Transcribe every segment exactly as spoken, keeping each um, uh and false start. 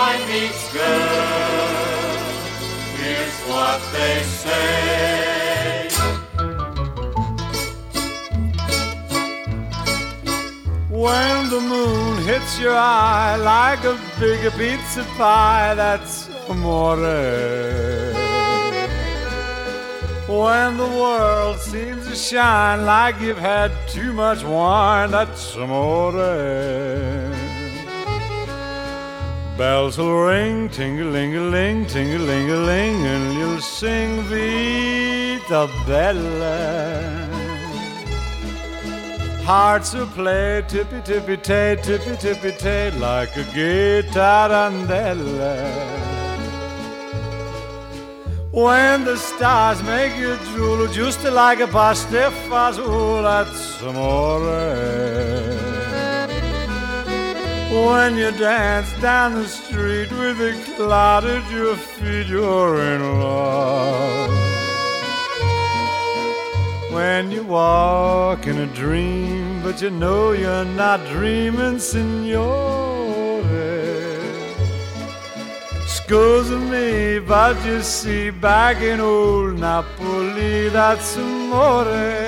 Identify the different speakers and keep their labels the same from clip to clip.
Speaker 1: boy meets girl, here's what they say.
Speaker 2: When the moon hits your eye like a big pizza pie, that's amore. When the world seems to shine like you've had too much wine, that's amore. Bells will ring, ting-a-ling-a-ling, ting-a-ling-a-ling, and you'll sing Vita Bella. Hearts will play tippy-tippy-tay, tippy-tippy-tay, like a gay tarantella. When the stars make you drool, just like a pasta fazool, that's amore. When you dance down the street with a cloud at your feet, you're in love. When you walk in a dream, but you know you're not dreaming, signore. Scusa me, but you see, back in old Napoli, that's amore.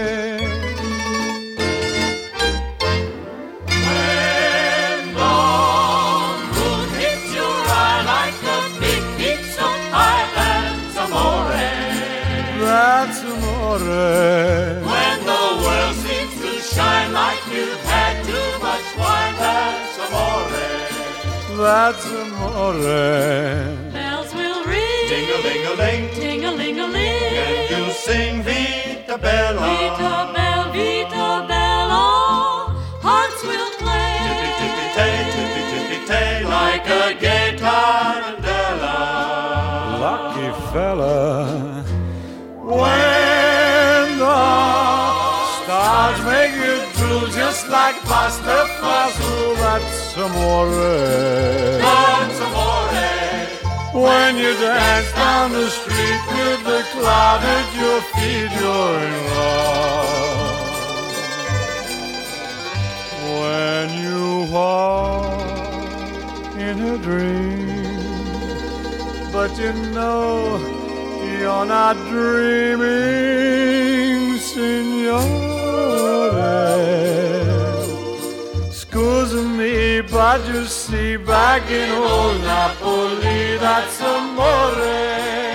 Speaker 1: When the moon hits your eye like a big pizza pie, that's amore.
Speaker 2: That's amore.
Speaker 1: When the world seems to shine like you've had too much wine, that's amore.
Speaker 2: That's amore.
Speaker 3: Bells will ring,
Speaker 1: Ting-a-ling-a-ling,
Speaker 3: ting-a-ling-a-ling,
Speaker 1: and you'll sing Vita Bella.
Speaker 3: Vita Bella, Vita Bella. Hearts will play,
Speaker 1: Tippy-tippy-tay, tippy-tippy-tay, like a gay tarantella.
Speaker 2: Lucky fella. When the stars make you drool, just like pasta fazool, that's amore.
Speaker 1: That's amore.
Speaker 2: When you dance down the street with the cloud at your feet, you're in love. When you walk in a dream, but you know you're not dreaming, signore. Scusa me, but you see, back in old Napoli, that's amore.